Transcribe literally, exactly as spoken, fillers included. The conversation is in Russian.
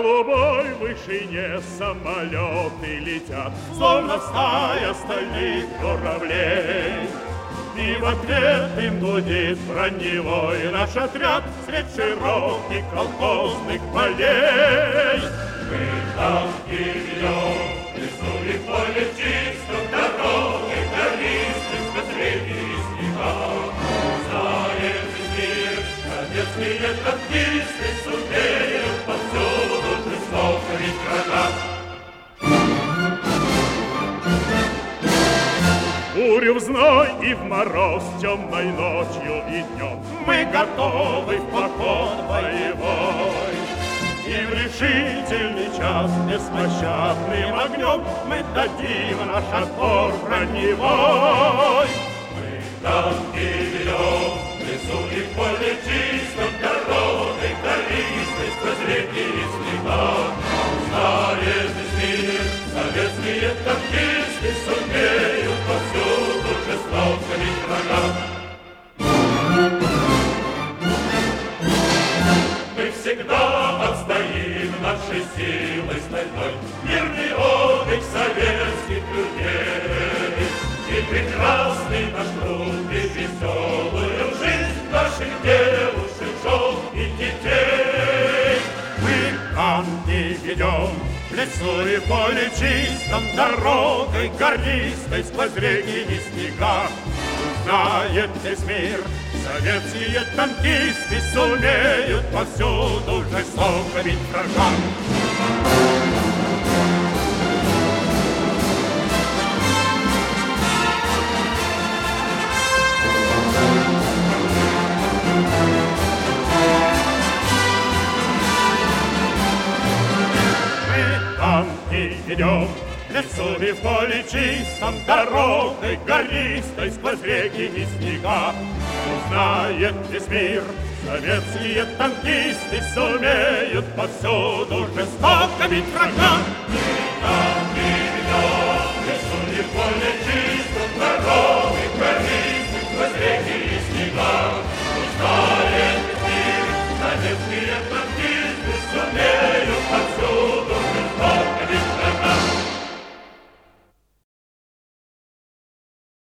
голубой вышине самолеты летят, словно стая стальных журавлей. И в ответ им гудит броневой наш отряд средь широких колхозных полей. Мы танки ведем, в лесу и поле чисто, дороги гористы, сквозь реки и снега. Знает весь мир, советские танкисты сумеют повсюду жестоко бить врага. Бурю в зной и в мороз, темной ночью и днем мы готовы в поход боевой. И в решительный час беспощадным огнем мы дадим наш отпор броневой. Мы танки ведем, в лесу и в поле чистом, дороги гористой, сквозь реки и снега. Знает весь мир, советские танкисты сумеют повсюду жестоко бить врага. Мы всегда отстоим нашей силой стальной мирный отдых советских людей. И прекрасный наш труд, и веселую жизнь наших девушек, жен и детей. Мы танки ведем, в лесу и поле чистом, дорогой гористой, сквозь реки и снега. Знает весь мир, советские танкисты сумеют повсюду жестоко бить врага. Мы танки ведем, в лесу и в поле чистом, дорогой гористой, сквозь реки и снега. Узнает весь мир, советские танкисты сумеют повсюду жестоко бить врага. Мы танки